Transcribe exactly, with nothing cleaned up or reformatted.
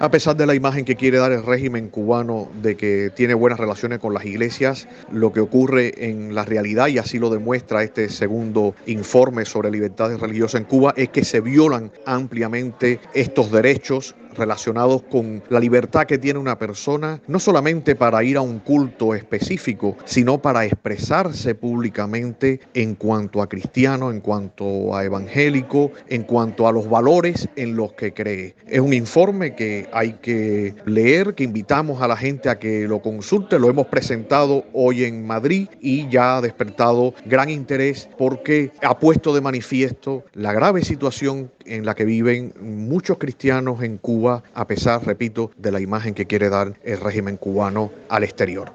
A pesar de la imagen que quiere dar el régimen cubano de que tiene buenas relaciones con las iglesias, lo que ocurre en la realidad, y así lo demuestra este segundo informe sobre libertades religiosas en Cuba, es que se violan ampliamente estos derechos relacionados con la libertad que tiene una persona, no solamente para ir a un culto específico, sino para expresarse públicamente en cuanto a cristiano, en cuanto a evangélico, en cuanto a los valores en los que cree. Es un informe que hay que leer, que invitamos a la gente a que lo consulte. Lo hemos presentado hoy en Madrid y ya ha despertado gran interés porque ha puesto de manifiesto la grave situación en la que viven muchos cristianos en Cuba, a pesar, repito, de la imagen que quiere dar el régimen cubano al exterior.